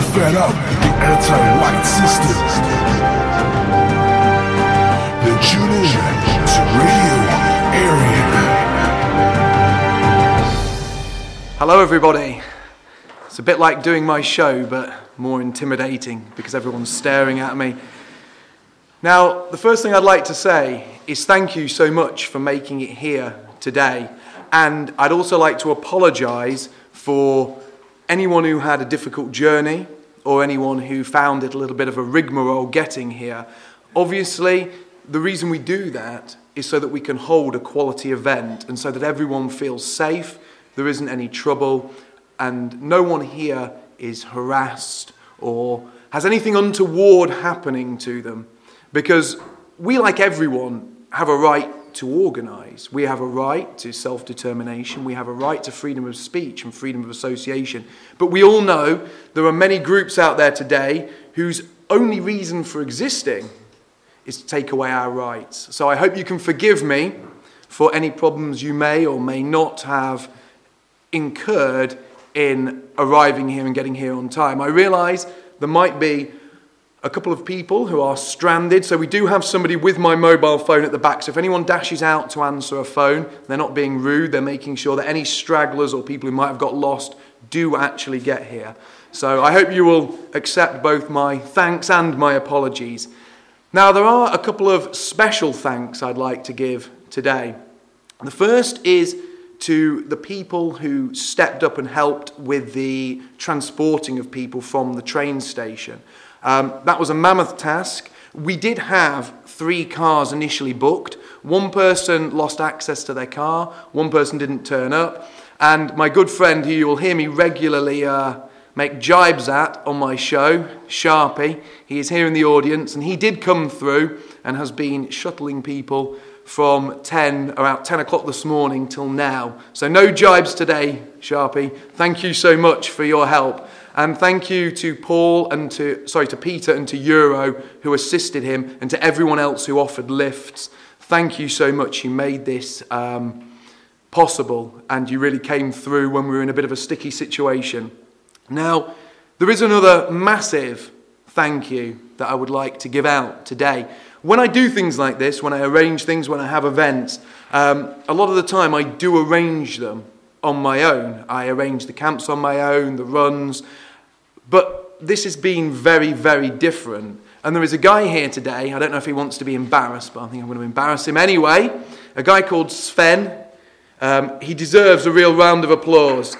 fed up the anti-white system, then tune in to Radio Aryan. Hello everybody. It's a bit like doing my show, but more intimidating because everyone's staring at me. Now, the first thing I'd like to say is thank you so much for making it here today. And I'd also like to apologise for anyone who had a difficult journey or anyone who found it a little bit of a rigmarole getting here. Obviously, the reason we do that is so that we can hold a quality event and so that everyone feels safe, there isn't any trouble, and no one here is harassed or has anything untoward happening to them. Because we, like everyone, have a right to organise. We have a right to self-determination. We have a right to freedom of speech and freedom of association. But we all know there are many groups out there today whose only reason for existing is to take away our rights. So I hope you can forgive me for any problems you may or may not have incurred in arriving here and getting here on time. I realise there might be a couple of people who are stranded, so we do have somebody with my mobile phone at the back, so if anyone dashes out to answer a phone, they're not being rude, they're making sure that any stragglers or people who might have got lost do actually get here. So I hope you will accept both my thanks and my apologies. Now, there are a couple of special thanks I'd like to give today. The first is to the people who stepped up and helped with the transporting of people from the train station. That was a mammoth task. We did have 3 cars initially booked. One person lost access to their car, one person didn't turn up, and my good friend who you will hear me regularly make jibes at on my show, Sharpie, he is here in the audience, and he did come through and has been shuttling people from about 10 o'clock this morning till now. So no jibes today, Sharpie. Thank you so much for your help. And thank you to to Peter and to Euro who assisted him, and to everyone else who offered lifts. Thank you so much. You made this possible, and you really came through when we were in a bit of a sticky situation. Now, there is another massive thank you that I would like to give out today. When I do things like this, when I arrange things, when I have events, a lot of the time I do arrange them on my own. I arrange the camps on my own, the runs, but this has been very, very different. And there is a guy here today, I don't know if he wants to be embarrassed, but I think I'm going to embarrass him anyway, a guy called Sven. He deserves a real round of applause.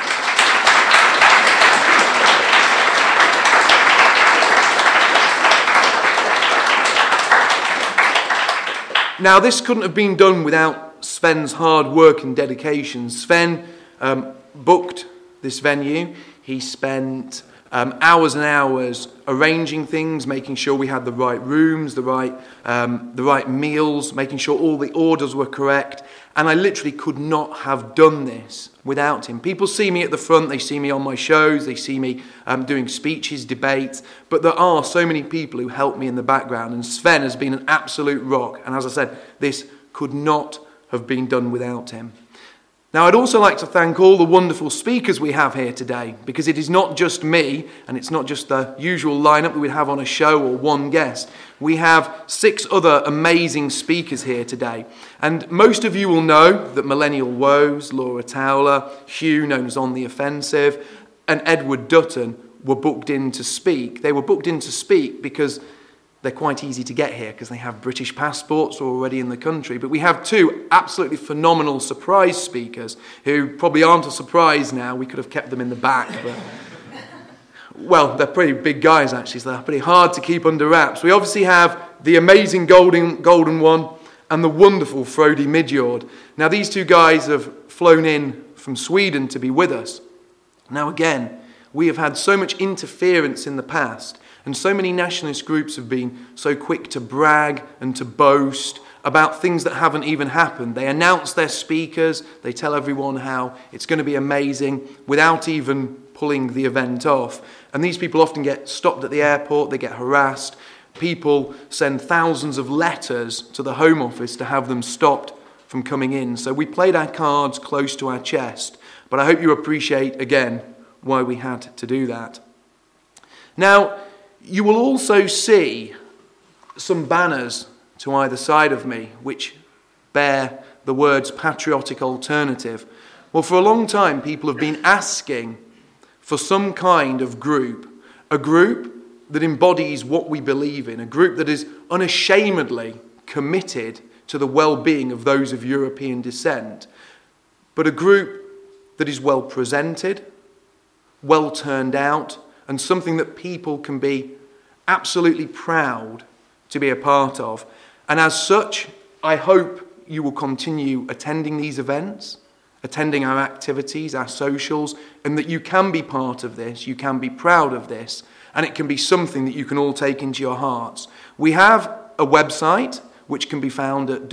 Now, this couldn't have been done without Sven's hard work and dedication. Sven booked this venue. He spent hours and hours arranging things, making sure we had the right rooms, the right meals, making sure all the orders were correct. And I literally could not have done this without him. People see me at the front, they see me on my shows, they see me doing speeches, debates, but there are so many people who help me in the background, and Sven has been an absolute rock. And as I said, this could not have been done without him. Now, I'd also like to thank all the wonderful speakers we have here today, because it is not just me, and it's not just the usual lineup we would have on a show or one guest. We have 6 other amazing speakers here today. And most of you will know that Millennial Woes, Laura Towler, Hugh, known as On the Offensive, and Edward Dutton were booked in to speak. They were booked in to speak because they're quite easy to get here because they have British passports already in the country. But we have 2 absolutely phenomenal surprise speakers who probably aren't a surprise now. We could have kept them in the back. But well, they're pretty big guys, actually, so they're pretty hard to keep under wraps. We obviously have the amazing Golden One and the wonderful Frody Midjord. Now, these 2 guys have flown in from Sweden to be with us. Now, again, we have had so much interference in the past, and so many nationalist groups have been so quick to brag and to boast about things that haven't even happened. They announce their speakers, they tell everyone how it's going to be amazing without even pulling the event off. And these people often get stopped at the airport, they get harassed. People send thousands of letters to the Home Office to have them stopped from coming in. So we played our cards close to our chest. But I hope you appreciate, again, why we had to do that. Now, you will also see some banners to either side of me which bear the words Patriotic Alternative. Well, for a long time, people have been asking for some kind of group, a group that embodies what we believe in, a group that is unashamedly committed to the well-being of those of European descent, but a group that is well presented, well turned out, and something that people can be absolutely proud to be a part of. And as such, I hope you will continue attending these events, attending our activities, our socials, and that you can be part of this, you can be proud of this, and it can be something that you can all take into your hearts. We have a website which can be found at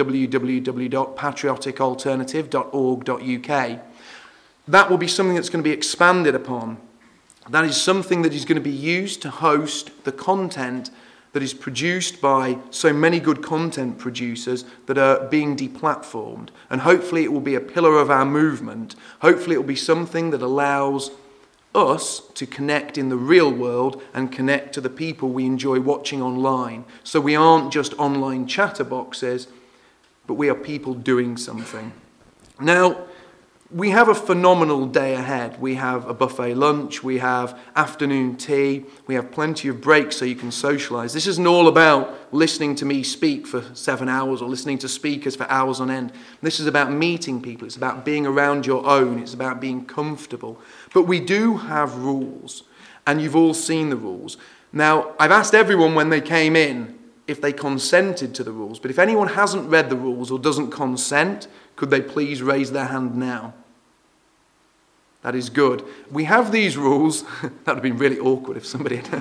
www.patrioticalternative.org.uk. That will be something that's going to be expanded upon. That is something that is going to be used to host the content that is produced by so many good content producers that are being deplatformed. And hopefully it will be a pillar of our movement. Hopefully it will be something that allows us to connect in the real world and connect to the people we enjoy watching online. So we aren't just online chatterboxes, but we are people doing something. Now, we have a phenomenal day ahead. We have a buffet lunch, we have afternoon tea, we have plenty of breaks so you can socialise. This isn't all about listening to me speak for 7 hours or listening to speakers for hours on end. This is about meeting people, it's about being around your own, it's about being comfortable. But we do have rules, and you've all seen the rules. Now, I've asked everyone when they came in if they consented to the rules, but if anyone hasn't read the rules or doesn't consent, could they please raise their hand now? That is good. We have these rules. That would have been really awkward if somebody had.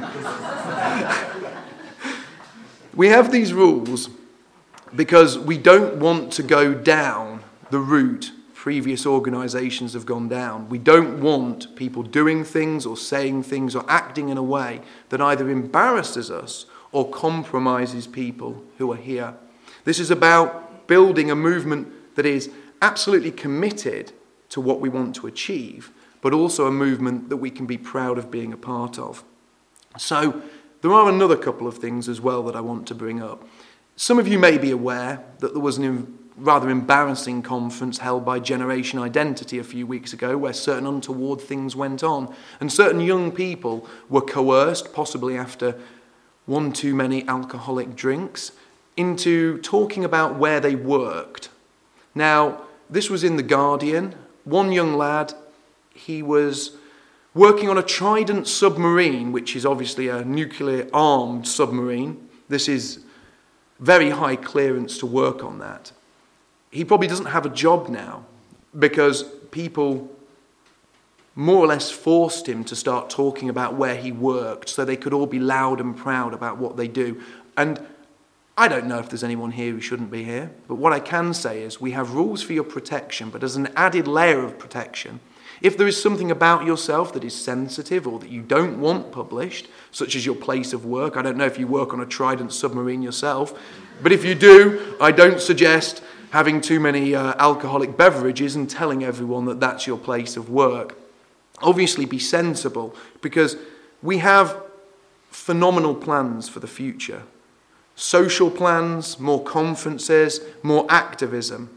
We have these rules because we don't want to go down the route previous organisations have gone down. We don't want people doing things or saying things or acting in a way that either embarrasses us or compromises people who are here. This is about building a movement that is absolutely committed to what we want to achieve, but also a movement that we can be proud of being a part of. So there are another couple of things as well that I want to bring up. Some of you may be aware that there was a rather embarrassing conference held by Generation Identity a few weeks ago where certain untoward things went on, and certain young people were coerced, possibly after one too many alcoholic drinks, into talking about where they worked. Now, this was in The Guardian. One young lad, he was working on a Trident submarine, which is obviously a nuclear-armed submarine. This is very high clearance to work on that. He probably doesn't have a job now because people more or less forced him to start talking about where he worked so they could all be loud and proud about what they do. And I don't know if there's anyone here who shouldn't be here, but what I can say is we have rules for your protection, but as an added layer of protection, if there is something about yourself that is sensitive or that you don't want published, such as your place of work, I don't know if you work on a Trident submarine yourself, but if you do, I don't suggest having too many alcoholic beverages and telling everyone that that's your place of work. Obviously be sensible, because we have phenomenal plans for the future. Social plans, more conferences, more activism.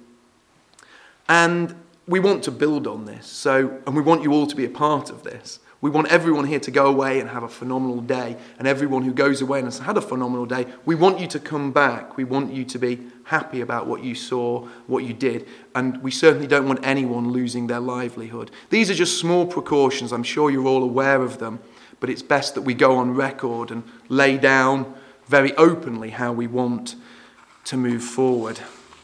And we want to build on this, and we want you all to be a part of this. We want everyone here to go away and have a phenomenal day, and everyone who goes away and has had a phenomenal day, we want you to come back. We want you to be happy about what you saw, what you did, and we certainly don't want anyone losing their livelihood. These are just small precautions. I'm sure you're all aware of them, but it's best that we go on record and lay down very openly how we want to move forward.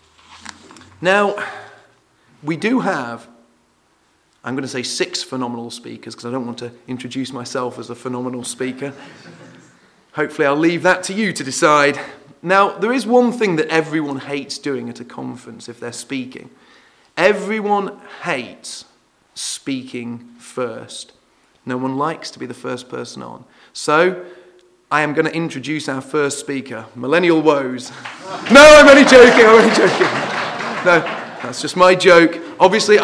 Now, we do have, I'm going to say 6 phenomenal speakers because I don't want to introduce myself as a phenomenal speaker. Hopefully I'll leave that to you to decide. Now, there is one thing that everyone hates doing at a conference if they're speaking. Everyone hates speaking first. No one likes to be the first person on. So, I am going to introduce our first speaker, Millennial Woes. No, I'm only joking. No, that's just my joke. Obviously,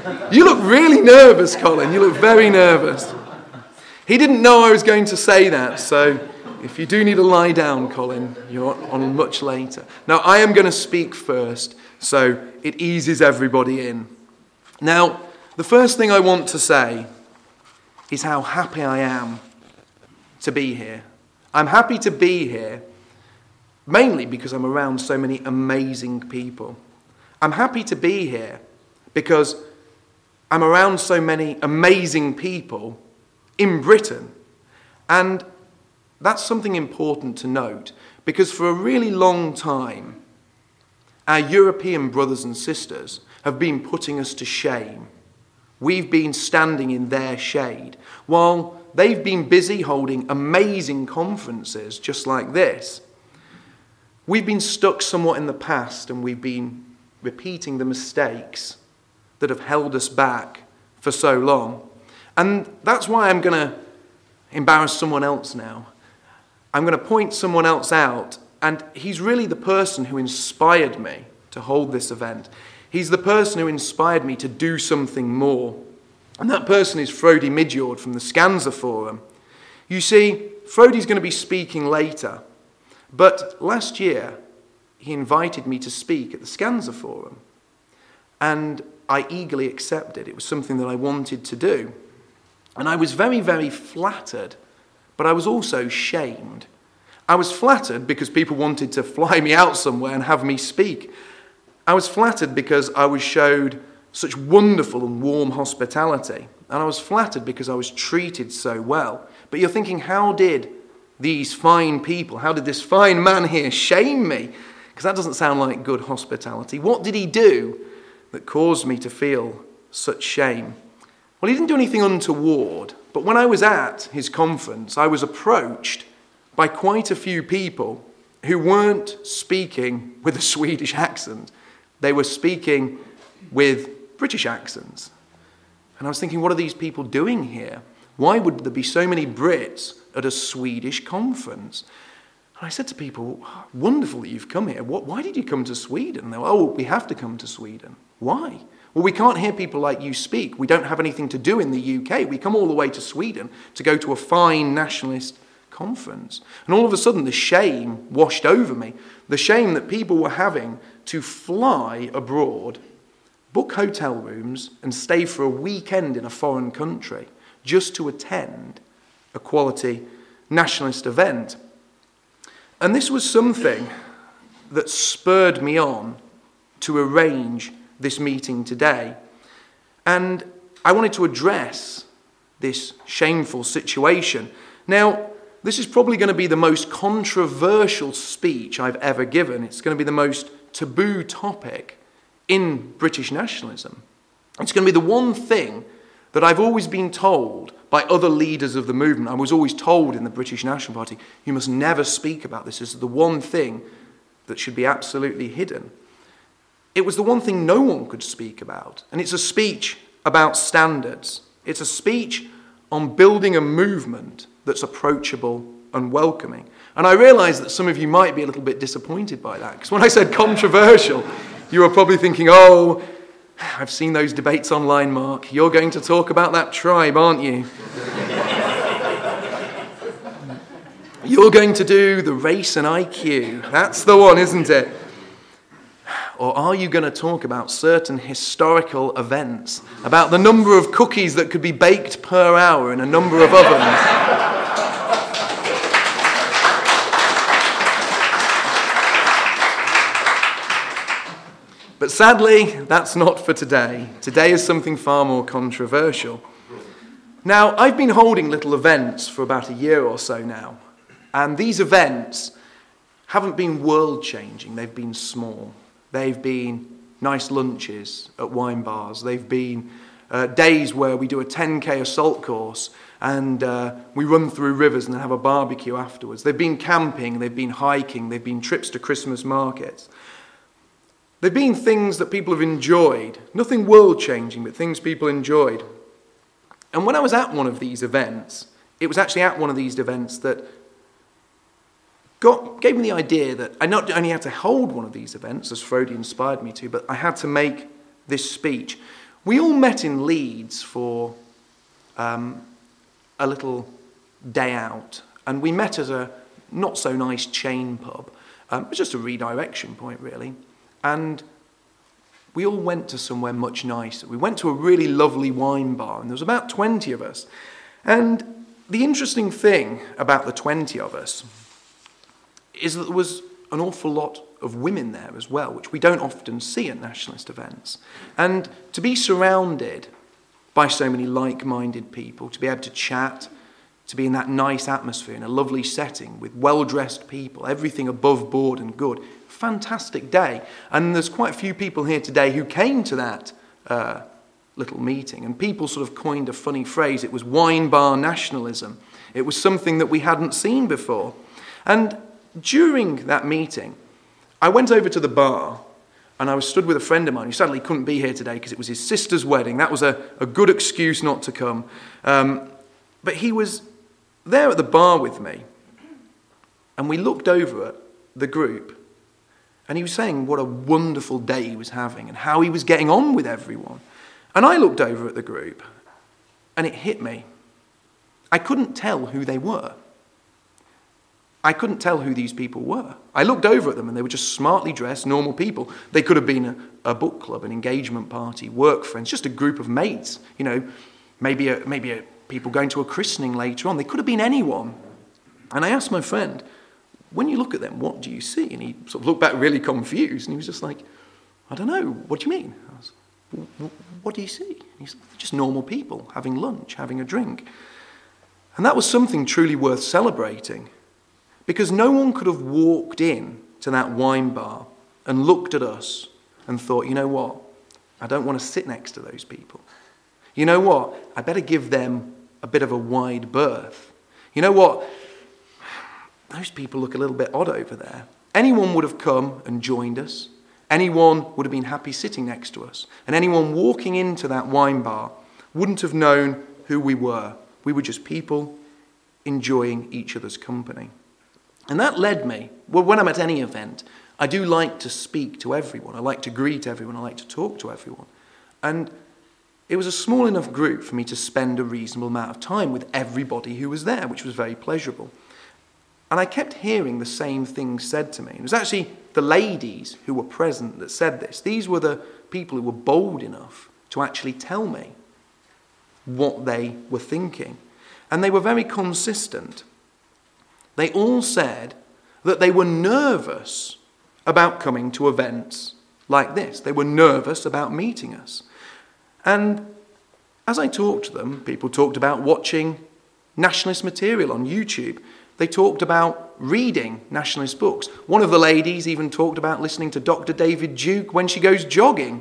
You look really nervous, Colin. You look very nervous. He didn't know I was going to say that, so if you do need to lie down, Colin, you're on much later. Now, I am going to speak first, so it eases everybody in. Now, the first thing I want to say is how happy I am to be here. I'm happy to be here mainly because I'm around so many amazing people. I'm happy to be here because I'm around so many amazing people in Britain. And that's something important to note, because for a really long time, our European brothers and sisters have been putting us to shame. We've been standing in their shade, while they've been busy holding amazing conferences just like this. We've been stuck somewhat in the past, and we've been repeating the mistakes that have held us back for so long. And that's why I'm going to embarrass someone else now. I'm going to point someone else out, and he's really the person who inspired me to hold this event. He's the person who inspired me to do something more. And that person is Frody Midjord from the Skansa Forum. You see, Frody's going to be speaking later, but last year he invited me to speak at the Skansa Forum, and I eagerly accepted. It was something that I wanted to do. And I was very, very flattered, but I was also shamed. I was flattered because people wanted to fly me out somewhere and have me speak. I was flattered because I was showed such wonderful and warm hospitality. And I was flattered because I was treated so well. But you're thinking, how did these fine people, how did this fine man here shame me? Because that doesn't sound like good hospitality. What did he do that caused me to feel such shame? Well, he didn't do anything untoward, but when I was at his conference, I was approached by quite a few people who weren't speaking with a Swedish accent. They were speaking with British accents. And I was thinking, what are these people doing here? Why would there be so many Brits at a Swedish conference? And I said to people, wonderful that you've come here. Why did you come to Sweden? And they were, oh, we have to come to Sweden. Why? Well, we can't hear people like you speak. We don't have anything to do in the UK. We come all the way to Sweden to go to a fine nationalist conference. And all of a sudden, the shame washed over me. The shame that people were having to fly abroad, book hotel rooms, and stay for a weekend in a foreign country just to attend a quality nationalist event. And this was something that spurred me on to arrange this meeting today. And I wanted to address this shameful situation. Now, this is probably going to be the most controversial speech I've ever given. It's going to be the most taboo topic in British nationalism. It's going to be the one thing that I've always been told by other leaders of the movement. I was always told in the British National Party, you must never speak about this. This is the one thing that should be absolutely hidden. It was the one thing no one could speak about. And it's a speech about standards. It's a speech on building a movement that's approachable and welcoming. And I realise that some of you might be a little bit disappointed by that. Because when I said controversial, you were probably thinking, oh, I've seen those debates online, Mark. You're going to talk about that tribe, aren't you? You're going to do the race and IQ. That's the one, isn't it? Or are you going to talk about certain historical events, about the number of cookies that could be baked per hour in a number of ovens? But sadly, that's not for today. Today is something far more controversial. Now, I've been holding little events for about a year or so now, and these events haven't been world-changing. They've been small. They've been nice lunches at wine bars. They've been days where we do a 10K assault course and we run through rivers and then have a barbecue afterwards. They've been camping, they've been hiking, they've been trips to Christmas markets. They've been things that people have enjoyed. Nothing world-changing, but things people enjoyed. And when I was at one of these events, it was actually at one of these events that gave me the idea that I not only had to hold one of these events, as Frody inspired me to, but I had to make this speech. We all met in Leeds for a little day out, and we met at a not-so-nice chain pub. It was just a redirection point, really. And we all went to somewhere much nicer. We went to a really lovely wine bar, and there was about 20 of us. And the interesting thing about the 20 of us is that there was an awful lot of women there as well, which we don't often see at nationalist events. And to be surrounded by so many like-minded people, to be able to chat, to be in that nice atmosphere, in a lovely setting, with well-dressed people, everything above board and good. Fantastic day. And there's quite a few people here today who came to that little meeting, and people sort of coined a funny phrase. It was wine bar nationalism. It was something that we hadn't seen before. And during that meeting, I went over to the bar, and I was stood with a friend of mine who sadly couldn't be here today because it was his sister's wedding. That was a good excuse not to come. But he was there at the bar with me, and we looked over at the group, and he was saying what a wonderful day he was having and how he was getting on with everyone. And I looked over at the group, and it hit me. I couldn't tell who they were. I couldn't tell who these people were. I looked over at them, and they were just smartly dressed, normal people. They could have been a book club, an engagement party, work friends, just a group of mates. You know, maybe people going to a christening later on. They could have been anyone. And I asked my friend, when you look at them, what do you see? And he sort of looked back really confused, and he was just like, I don't know, what do you mean? I was, what do you see? And he said, just normal people having lunch, having a drink. And that was something truly worth celebrating, because no one could have walked in to that wine bar and looked at us and thought, you know what, I don't want to sit next to those people. You know what, I better give them a bit of a wide berth. You know what, those people look a little bit odd over there. Anyone would have come and joined us. Anyone would have been happy sitting next to us. And anyone walking into that wine bar wouldn't have known who we were. We were just people enjoying each other's company. And that led me, well, when I'm at any event, I do like to speak to everyone. I like to greet everyone. I like to talk to everyone. And it was a small enough group for me to spend a reasonable amount of time with everybody who was there, which was very pleasurable. And I kept hearing the same things said to me. It was actually the ladies who were present that said this. These were the people who were bold enough to actually tell me what they were thinking. And they were very consistent. They all said that they were nervous about coming to events like this. They were nervous about meeting us. And as I talked to them, people talked about watching nationalist material on YouTube. They talked about reading nationalist books. One of the ladies even talked about listening to Dr. David Duke when she goes jogging.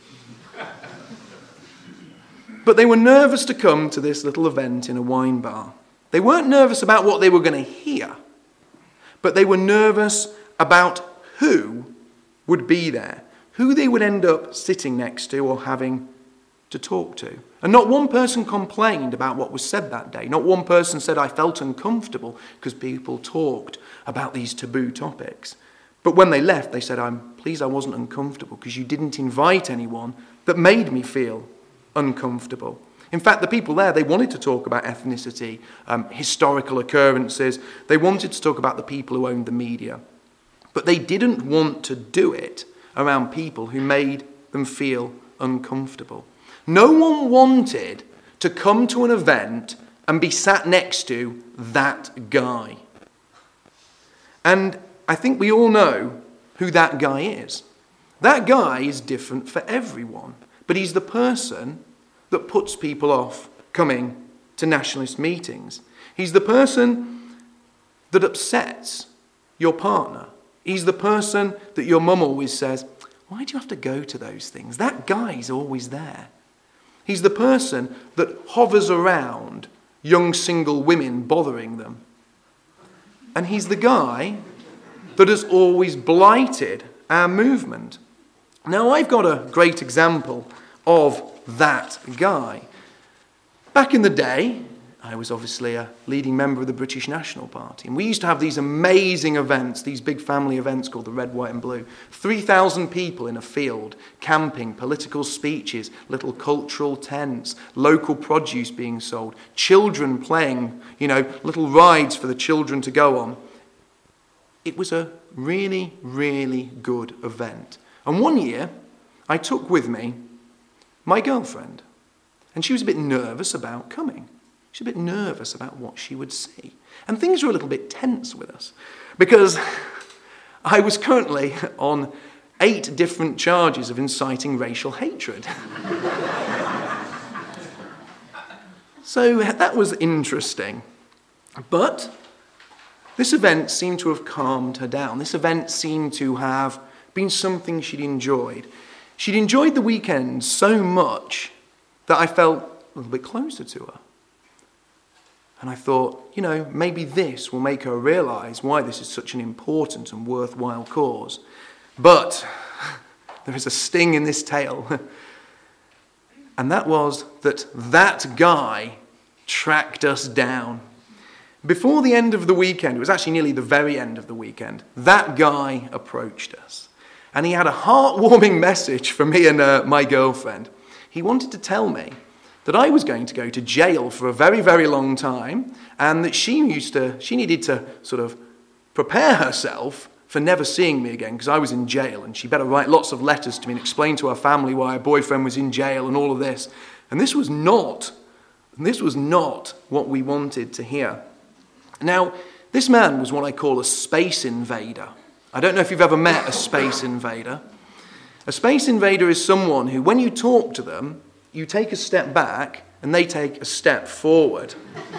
But they were nervous to come to this little event in a wine bar. They weren't nervous about what they were going to hear, but they were nervous about who would be there, who they would end up sitting next to or having to talk to. And not one person complained about what was said that day. Not one person said, I felt uncomfortable because people talked about these taboo topics. But when they left, they said, I'm pleased I wasn't uncomfortable because you didn't invite anyone that made me feel uncomfortable. In fact, the people there, they wanted to talk about ethnicity, historical occurrences. They wanted to talk about the people who owned the media. But they didn't want to do it around people who made them feel uncomfortable. No one wanted to come to an event and be sat next to that guy. And I think we all know who that guy is. That guy is different for everyone, but he's the person that puts people off coming to nationalist meetings. He's the person that upsets your partner. He's the person that your mum always says, why do you have to go to those things? That guy's always there. He's the person that hovers around young single women bothering them. And he's the guy that has always blighted our movement. Now, I've got a great example of that guy. Back in the day, I was obviously a leading member of the British National Party. And we used to have these amazing events, these big family events called the Red, White and Blue. 3,000 people in a field, camping, political speeches, little cultural tents, local produce being sold, children playing, little rides for the children to go on. It was a really, really good event. And one year, I took with me my girlfriend. And she was a bit nervous about coming. She was a bit nervous about what she would see. And things were a little bit tense with us. Because I was currently on 8 different charges of inciting racial hatred. So that was interesting. But this event seemed to have calmed her down. This event seemed to have been something she'd enjoyed. She'd enjoyed the weekend so much that I felt a little bit closer to her. And I thought, maybe this will make her realise why this is such an important and worthwhile cause. But there is a sting in this tale. And that was that guy tracked us down. Before the end of the weekend, it was actually nearly the very end of the weekend, that guy approached us. And he had a heartwarming message for me and my girlfriend. He wanted to tell me that I was going to go to jail for a very, very long time, and that she needed to sort of prepare herself for never seeing me again, because I was in jail, and she better write lots of letters to me and explain to her family why her boyfriend was in jail and all of this. And this was not what we wanted to hear. Now, this man was what I call a space invader. I don't know if you've ever met a space invader. A space invader is someone who, when you talk to them, you take a step back and they take a step forward.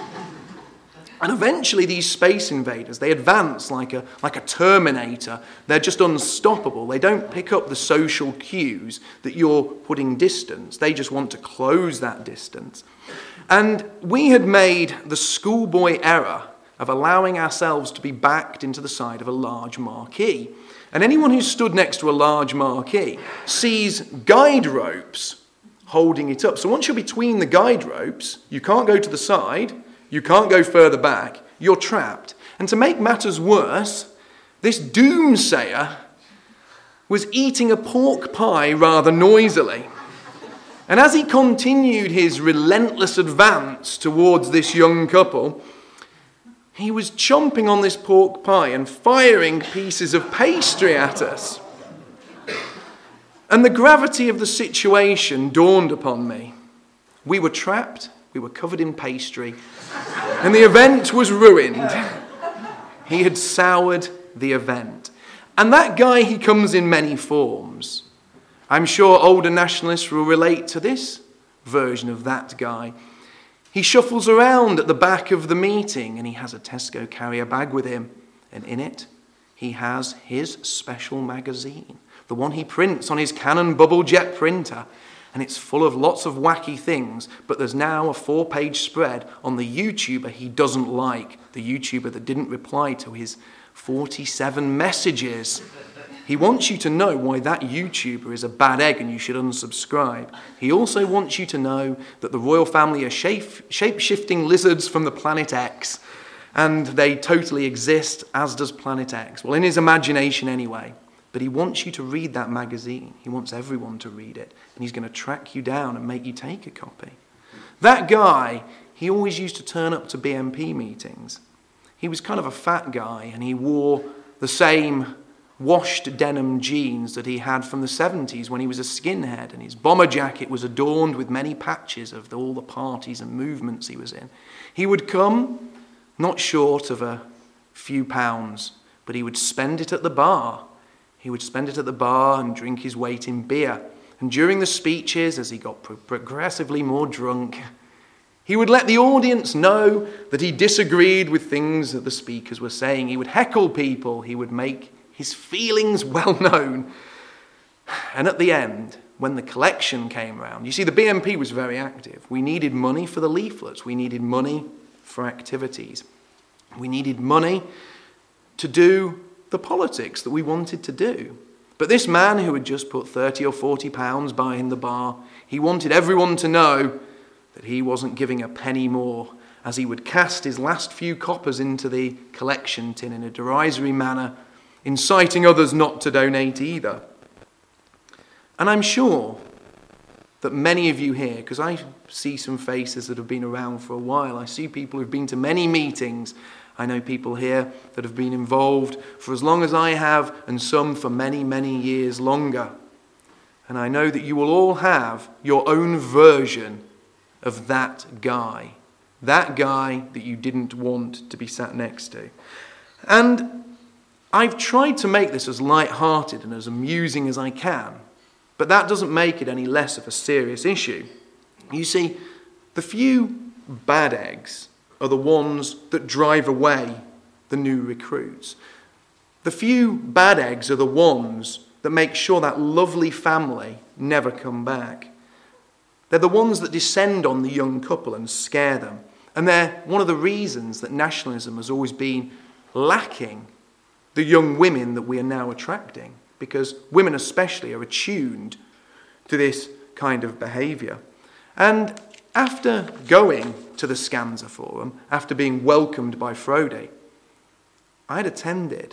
And eventually these space invaders, they advance like a Terminator. They're just unstoppable. They don't pick up the social cues that you're putting distance. They just want to close that distance. And we had made the schoolboy error of allowing ourselves to be backed into the side of a large marquee. And anyone who stood next to a large marquee sees guide ropes holding it up. So once you're between the guide ropes, you can't go to the side, you can't go further back, you're trapped. And to make matters worse, this doomsayer was eating a pork pie rather noisily. And as he continued his relentless advance towards this young couple, he was chomping on this pork pie and firing pieces of pastry at us. And the gravity of the situation dawned upon me. We were trapped, we were covered in pastry, and the event was ruined. He had soured the event. And that guy, he comes in many forms. I'm sure older nationalists will relate to this version of that guy. He shuffles around at the back of the meeting and he has a Tesco carrier bag with him. And in it, he has his special magazine, the one he prints on his Canon bubble jet printer. And it's full of lots of wacky things, but there's now a 4-page spread on the YouTuber he doesn't like, the YouTuber that didn't reply to his 47 messages. He wants you to know why that YouTuber is a bad egg and you should unsubscribe. He also wants you to know that the royal family are shape-shifting lizards from the planet X, and they totally exist, as does Planet X. Well, in his imagination anyway. But he wants you to read that magazine. He wants everyone to read it. And he's going to track you down and make you take a copy. That guy, he always used to turn up to BNP meetings. He was kind of a fat guy, and he wore the same washed denim jeans that he had from the 70s when he was a skinhead, and his bomber jacket was adorned with many patches of all the parties and movements he was in. He would come, not short of a few pounds, but he would spend it at the bar. He would spend it at the bar and drink his weight in beer. And during the speeches, as he got progressively more drunk, he would let the audience know that he disagreed with things that the speakers were saying. He would heckle people. He would make his feelings well known. And at the end, when the collection came round, you see, the BNP was very active. We needed money for the leaflets. We needed money for activities. We needed money to do the politics that we wanted to do. But this man who had just put 30 or 40 pounds by in the bar, he wanted everyone to know that he wasn't giving a penny more. as he would cast his last few coppers into the collection tin in a derisory manner, inciting others not to donate either. And I'm sure that many of you here, because I see some faces that have been around for a while, I see people who've been to many meetings. I know people here that have been involved for as long as I have, and some for many, many years longer. And I know that you will all have your own version of that guy that you didn't want to be sat next to. And I've tried to make this as light-hearted and as amusing as I can, but that doesn't make it any less of a serious issue. You see, the few bad eggs are the ones that drive away the new recruits. The few bad eggs are the ones that make sure that lovely family never come back. They're the ones that descend on the young couple and scare them. And they're one of the reasons that nationalism has always been lacking the young women that we are now attracting, because women especially are attuned to this kind of behaviour. And after going to the Scanza Forum, after being welcomed by Frode, I had attended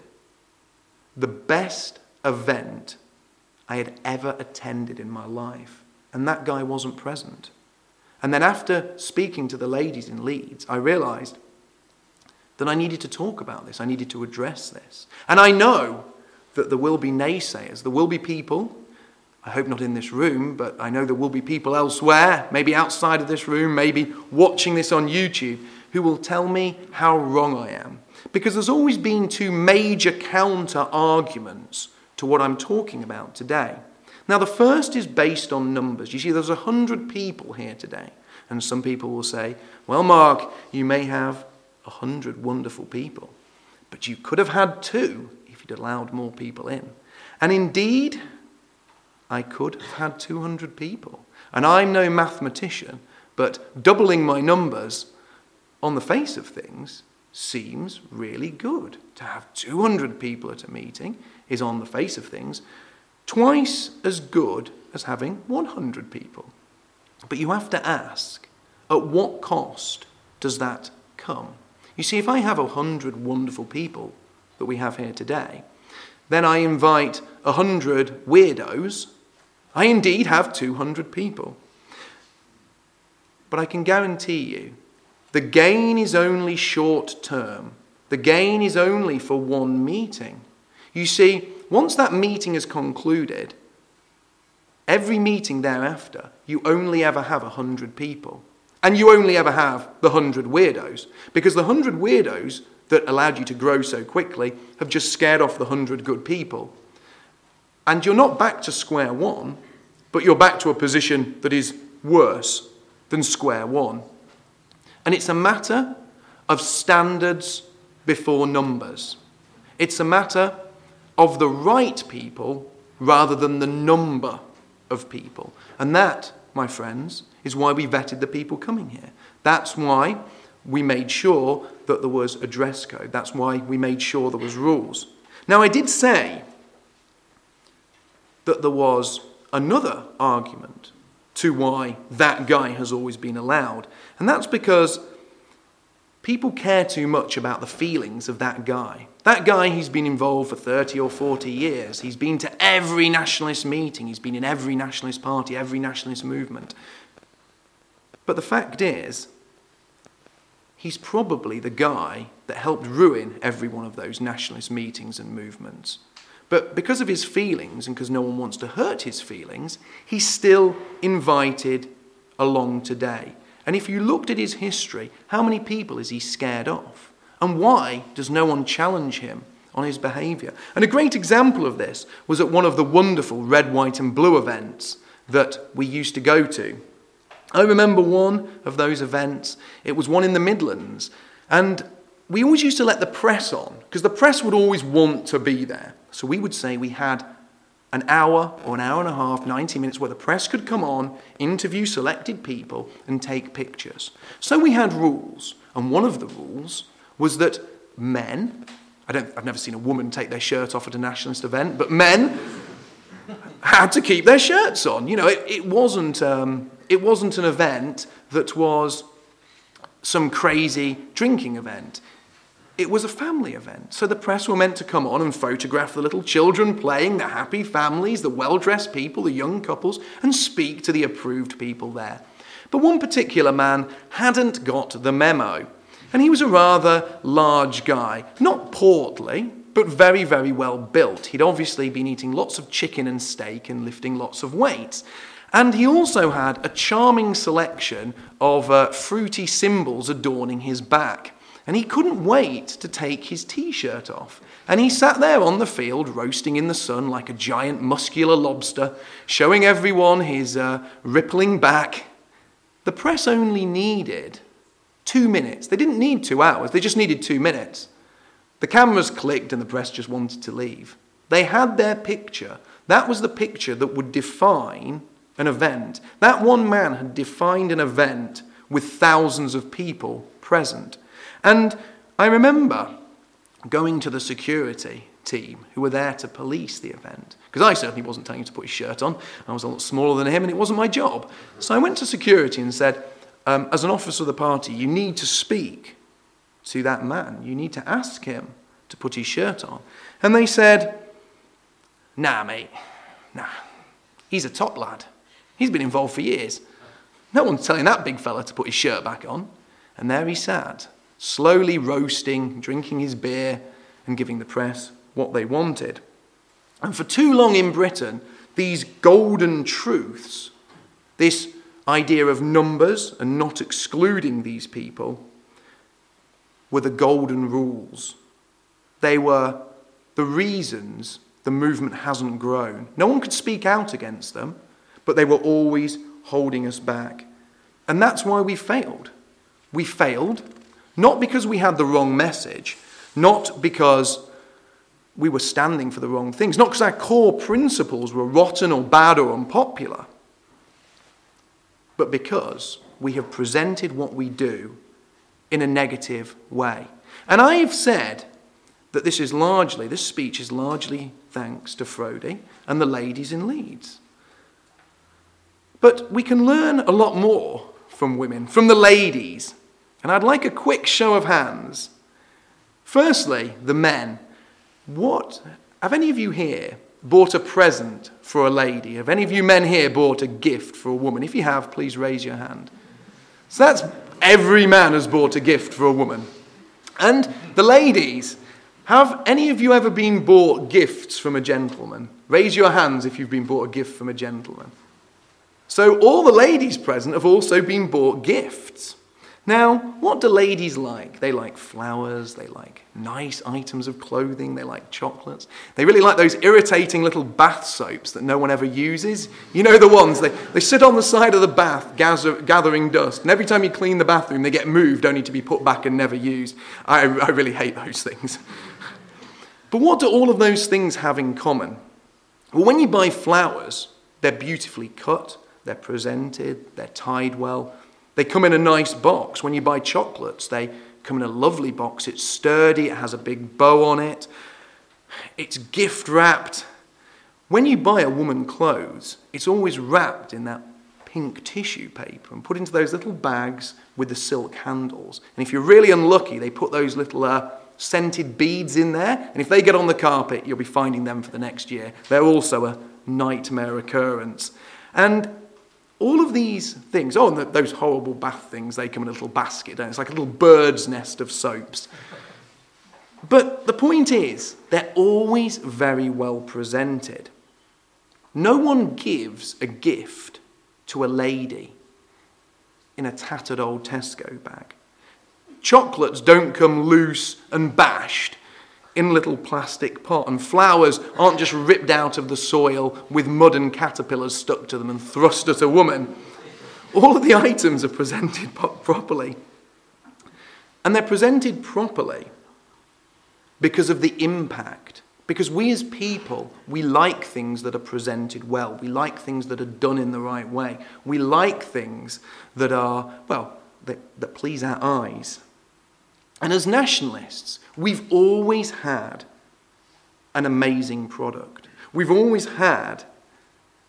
the best event I had ever attended in my life, and that guy wasn't present. And then after speaking to the ladies in Leeds, I realised that I needed to talk about this, I needed to address this. And I know that there will be naysayers, there will be people, I hope not in this room, but I know there will be people elsewhere, maybe outside of this room, maybe watching this on YouTube, who will tell me how wrong I am. Because there's always been two major counter-arguments to what I'm talking about today. Now, the first is based on numbers. You see, there's 100 people here today. And some people will say, well, Mark, you may have 100 wonderful people, but you could have had 2 if you'd allowed more people in. And indeed, I could have had 200 people. And I'm no mathematician, but doubling my numbers on the face of things seems really good. To have 200 people at a meeting is, on the face of things, twice as good as having 100 people. But you have to ask, at what cost does that come? You see, if I have 100 wonderful people that we have here today, then I invite 100 weirdos, I indeed have 200 people. But I can guarantee you, the gain is only short term. The gain is only for one meeting. You see, once that meeting is concluded, every meeting thereafter, you only ever have 100 people. And you only ever have the 100 weirdos. Because the 100 weirdos that allowed you to grow so quickly have just scared off the 100 good people. And you're not back to square one, but you're back to a position that is worse than square one. And it's a matter of standards before numbers. It's a matter of the right people rather than the number of people. And that, my friends, is why we vetted the people coming here. That's why we made sure that there was a dress code. That's why we made sure there was rules. Now, I did say that there was another argument to why that guy has always been allowed. And that's because people care too much about the feelings of that guy. That guy, he's been involved for 30 or 40 years. He's been to every nationalist meeting. He's been in every nationalist party, every nationalist movement. But the fact is, he's probably the guy that helped ruin every one of those nationalist meetings and movements. But because of his feelings, and because no one wants to hurt his feelings, he's still invited along today. And if you looked at his history, how many people is he scared off? And why does no one challenge him on his behaviour? And a great example of this was at one of the wonderful red, white and blue events that we used to go to. I remember one of those events. It was one in the Midlands. And we always used to let the press on, because the press would always want to be there. So we would say we had an hour or an hour and a half, 90 minutes, where the press could come on, interview selected people, and take pictures. So we had rules. And one of the rules was that men, I've never seen a woman take their shirt off at a nationalist event, but men had to keep their shirts on. You know, it wasn't an event that was some crazy drinking event. It was a family event. So the press were meant to come on and photograph the little children playing, the happy families, the well-dressed people, the young couples, and speak to the approved people there. But one particular man hadn't got the memo. And he was a rather large guy, not portly, but very, very well built. He'd obviously been eating lots of chicken and steak and lifting lots of weights. And he also had a charming selection of fruity symbols adorning his back. And he couldn't wait to take his T-shirt off. And he sat there on the field, roasting in the sun like a giant muscular lobster, showing everyone his rippling back. The press only needed 2 minutes. They didn't need 2 hours. They just needed 2 minutes. The cameras clicked and the press just wanted to leave. They had their picture. That was the picture that would define an event. That one man had defined an event with thousands of people present. And I remember going to the security team who were there to police the event, because I certainly wasn't telling him to put his shirt on. I was a lot smaller than him and it wasn't my job. So I went to security and said, as an officer of the party, you need to speak to that man. You need to ask him to put his shirt on. And they said, nah, mate, nah, he's a top lad. He's been involved for years. No one's telling that big fella to put his shirt back on. And there he sat, slowly roasting, drinking his beer, and giving the press what they wanted. And for too long in Britain, these golden truths, this idea of numbers and not excluding these people, were the golden rules. They were the reasons the movement hasn't grown. No one could speak out against them, but they were always holding us back. And that's why we failed. We failed not because we had the wrong message, not because we were standing for the wrong things, not because our core principles were rotten or bad or unpopular, but because we have presented what we do in a negative way. And I've said that this speech is largely thanks to Frody and the ladies in Leeds. But we can learn a lot more from women, from the ladies. And I'd like a quick show of hands. Firstly, the men. Have any of you here bought a present for a lady? Have any of you men here bought a gift for a woman? If you have, please raise your hand. So that's every man has bought a gift for a woman. And the ladies, have any of you ever been bought gifts from a gentleman? Raise your hands if you've been bought a gift from a gentleman. So all the ladies present have also been bought gifts. Now, what do ladies like? They like flowers, they like nice items of clothing, they like chocolates. They really like those irritating little bath soaps that no one ever uses. You know the ones, they sit on the side of the bath gathering dust, and every time you clean the bathroom they get moved only to be put back and never used. I really hate those things. But what do all of those things have in common? Well, when you buy flowers, they're beautifully cut, they're presented, they're tied well. They come in a nice box. When you buy chocolates, they come in a lovely box. It's sturdy, it has a big bow on it. It's gift wrapped. When you buy a woman clothes, it's always wrapped in that pink tissue paper and put into those little bags with the silk handles. And if you're really unlucky, they put those little scented beads in there. And if they get on the carpet, you'll be finding them for the next year. They're also a nightmare occurrence. And all of these things, and those horrible bath things, they come in a little basket, don't they? It's like a little bird's nest of soaps. But the point is, they're always very well presented. No one gives a gift to a lady in a tattered old Tesco bag. Chocolates don't come loose and bashed in a little plastic pot, and flowers aren't just ripped out of the soil with mud and caterpillars stuck to them and thrust at a woman. All of the items are presented properly. And they're presented properly because of the impact. Because we as people, we like things that are presented well. We like things that are done in the right way. We like things that are, that please our eyes. And as nationalists, we've always had an amazing product. We've always had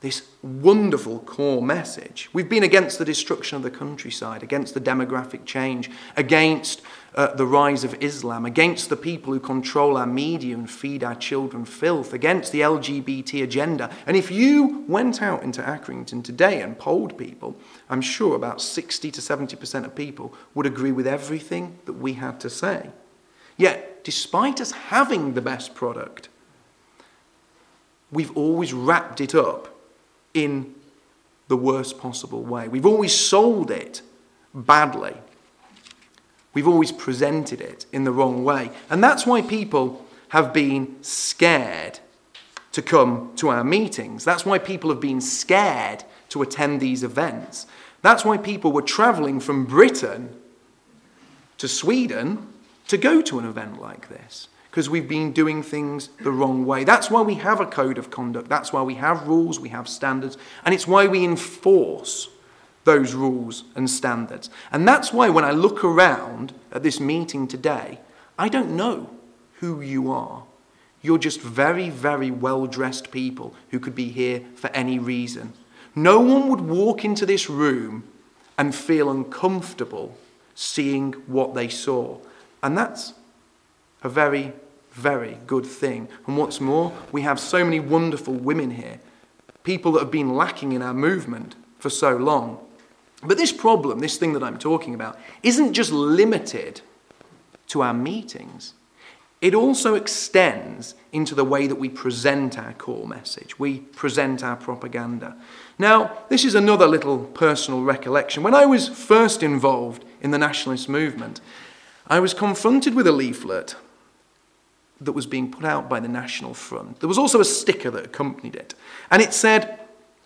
this wonderful core message. We've been against the destruction of the countryside, against the demographic change, against the rise of Islam, against the people who control our media and feed our children filth, against the LGBT agenda. And if you went out into Accrington today and polled people, I'm sure about 60 to 70% of people would agree with everything that we had to say. Yet, despite us having the best product, we've always wrapped it up in the worst possible way. We've always sold it badly. We've always presented it in the wrong way. And that's why people have been scared to come to our meetings. That's why people have been scared to attend these events. That's why people were travelling from Britain to Sweden to go to an event like this. Because we've been doing things the wrong way. That's why we have a code of conduct. That's why we have rules, we have standards. And it's why we enforce those rules and standards. And that's why when I look around at this meeting today, I don't know who you are. You're just very, very well-dressed people who could be here for any reason. No one would walk into this room and feel uncomfortable seeing what they saw. And that's a very, very good thing. And what's more, we have so many wonderful women here, people that have been lacking in our movement for so long. But this problem, this thing that I'm talking about, isn't just limited to our meetings. It also extends into the way that we present our core message. We present our propaganda. Now, this is another little personal recollection. When I was first involved in the nationalist movement, I was confronted with a leaflet that was being put out by the National Front. There was also a sticker that accompanied it. And it said,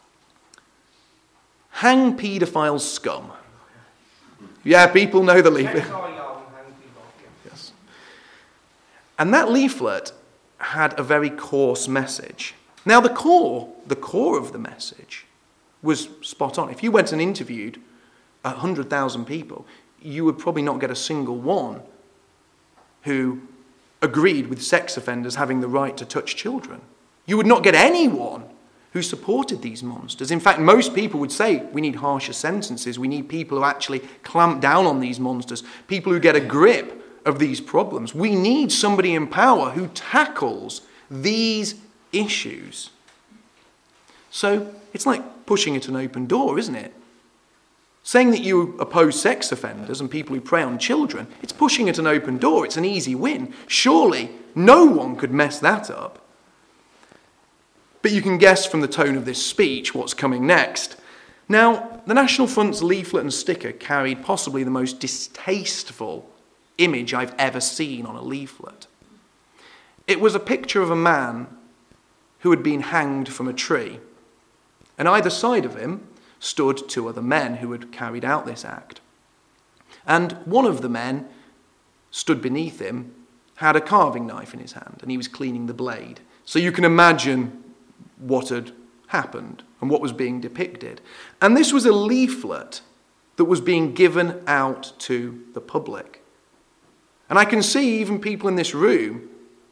"Hang paedophile scum." Yeah, people know the leaflet. Yes. And that leaflet had a very coarse message. Now, the core of the message was spot on. If you went and interviewed 100,000 people, you would probably not get a single one who agreed with sex offenders having the right to touch children. You would not get anyone who supported these monsters. In fact, most people would say we need harsher sentences. We need people who actually clamp down on these monsters, people who get a grip of these problems. We need somebody in power who tackles these issues. So it's like pushing at an open door, isn't it? Saying that you oppose sex offenders and people who prey on children, it's pushing at an open door. It's an easy win. Surely no one could mess that up. But you can guess from the tone of this speech what's coming next. Now, the National Front's leaflet and sticker carried possibly the most distasteful image I've ever seen on a leaflet. It was a picture of a man who had been hanged from a tree. And either side of him stood two other men who had carried out this act. And one of the men stood beneath him, had a carving knife in his hand, and he was cleaning the blade. So you can imagine what had happened and what was being depicted. And this was a leaflet that was being given out to the public. And I can see even people in this room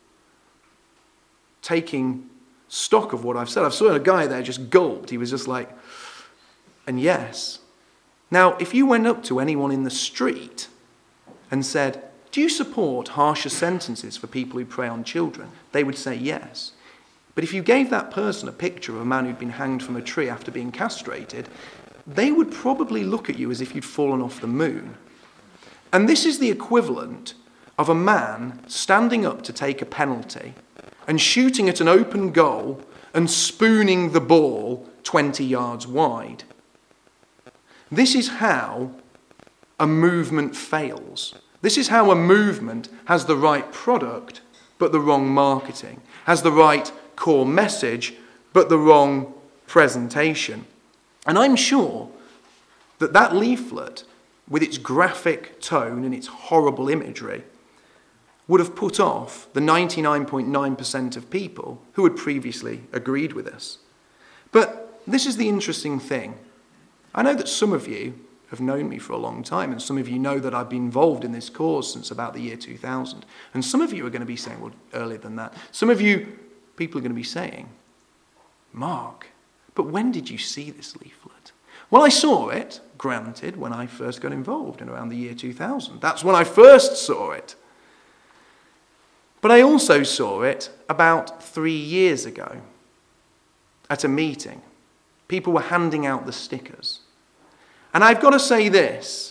taking stock of what I've said. I've saw a guy there just gulped. He was just like, and yes. Now, if you went up to anyone in the street and said, "Do you support harsher sentences for people who prey on children?" they would say yes. But if you gave that person a picture of a man who'd been hanged from a tree after being castrated, they would probably look at you as if you'd fallen off the moon. And this is the equivalent of a man standing up to take a penalty and shooting at an open goal and spooning the ball 20 yards wide. This is how a movement fails. This is how a movement has the right product but the wrong marketing, has the right core message but the wrong presentation. And I'm sure that that leaflet, with its graphic tone and its horrible imagery, would have put off the 99.9% of people who had previously agreed with us. But this is the interesting thing. I know that some of you have known me for a long time, and some of you know that I've been involved in this cause since about the year 2000. And some of you are going to be saying, well, earlier than that. Some of you, people are going to be saying, "Mark, But when did you see this leaflet? Well, I saw it, granted, when I first got involved in around the year 2000. That's when I first saw it. But I also saw it about 3 years ago at a meeting. People were handing out the stickers. And I've got to say this.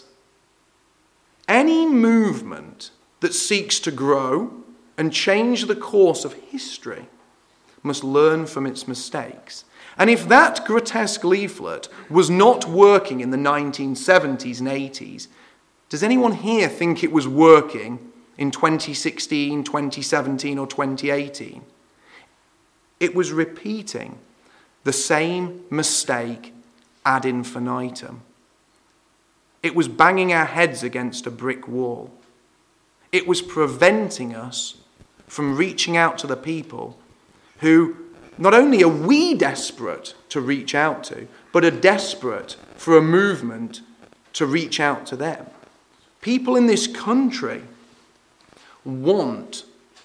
Any movement that seeks to grow and change the course of history must learn from its mistakes. And if that grotesque leaflet was not working in the 1970s and 80s, does anyone here think it was working in 2016, 2017, or 2018? It was repeating the same mistake ad infinitum. It was banging our heads against a brick wall. It was preventing us from reaching out to the people who not only are we desperate to reach out to, but are desperate for a movement to reach out to them. People in this country want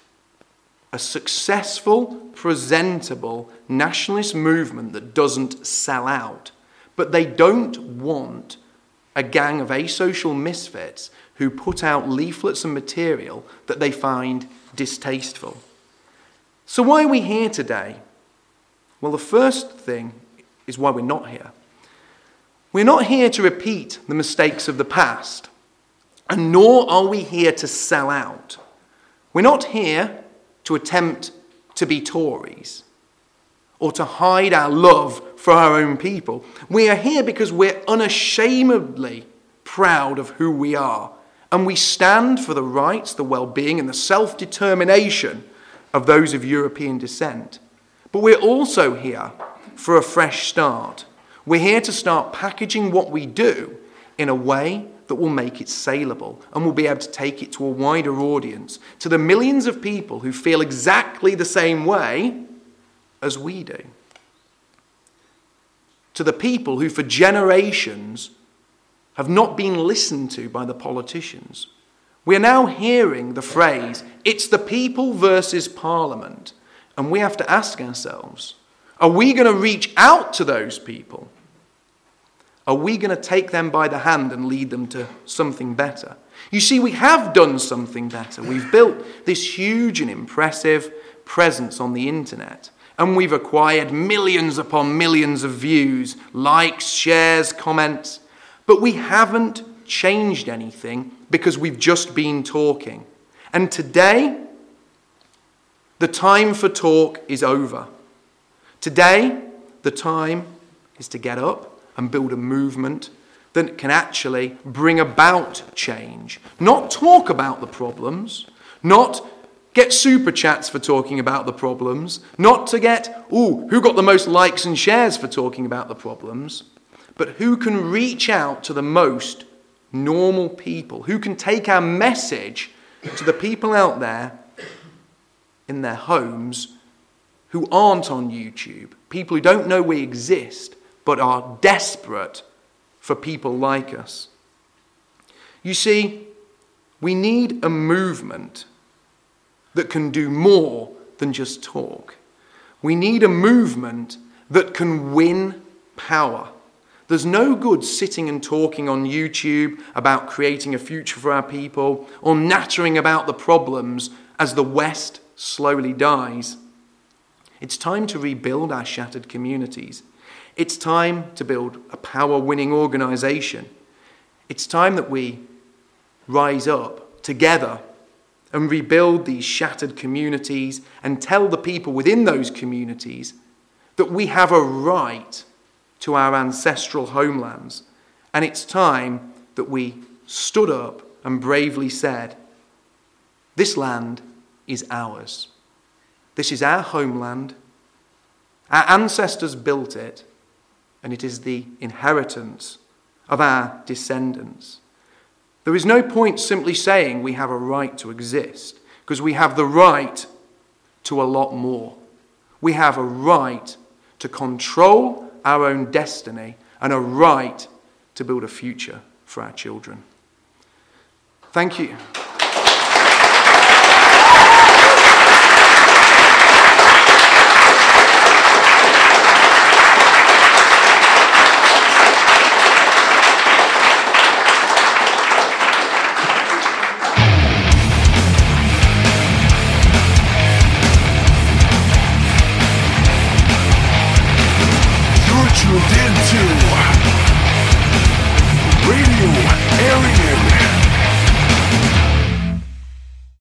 a successful, presentable nationalist movement that doesn't sell out. But they don't want a gang of asocial misfits who put out leaflets and material that they find distasteful. So why are we here today? Well, the first thing is why we're not here. We're not here to repeat the mistakes of the past, and nor are we here to sell out. We're not here to attempt to be Tories or to hide our love for our own people. We are here because we're unashamedly proud of who we are, and we stand for the rights, the well-being, and the self-determination of those of European descent. But we're also here for a fresh start. We're here to start packaging what we do in a way that will make it saleable and will be able to take it to a wider audience, to the millions of people who feel exactly the same way as we do. To the people who for generations have not been listened to by the politicians. We are now hearing the phrase, it's the people versus Parliament. And we have to ask ourselves, are we going to reach out to those people? Are we going to take them by the hand and lead them to something better? You see, we have done something better. We've built this huge and impressive presence on the internet. And we've acquired millions upon millions of views, likes, shares, comments. But we haven't changed anything because we've just been talking. And today, the time for talk is over. Today, the time is to get up and build a movement that can actually bring about change. Not talk about the problems, not get super chats for talking about the problems, not to get, who got the most likes and shares for talking about the problems, but who can reach out to the most normal people, who can take our message to the people out there in their homes who aren't on YouTube, people who don't know we exist but are desperate for people like us. You see, we need a movement that can do more than just talk. We need a movement that can win power. There's no good sitting and talking on YouTube about creating a future for our people or nattering about the problems as the West slowly dies. It's time to rebuild our shattered communities. It's time to build a power-winning organisation. It's time that we rise up together and rebuild these shattered communities and tell the people within those communities that we have a right to our ancestral homelands. And it's time that we stood up and bravely said, this land is ours. This is our homeland. Our ancestors built it, and it is the inheritance of our descendants. There is no point simply saying we have a right to exist, because we have the right to a lot more. We have a right to control our own destiny and a right to build a future for our children. Thank you. tuned into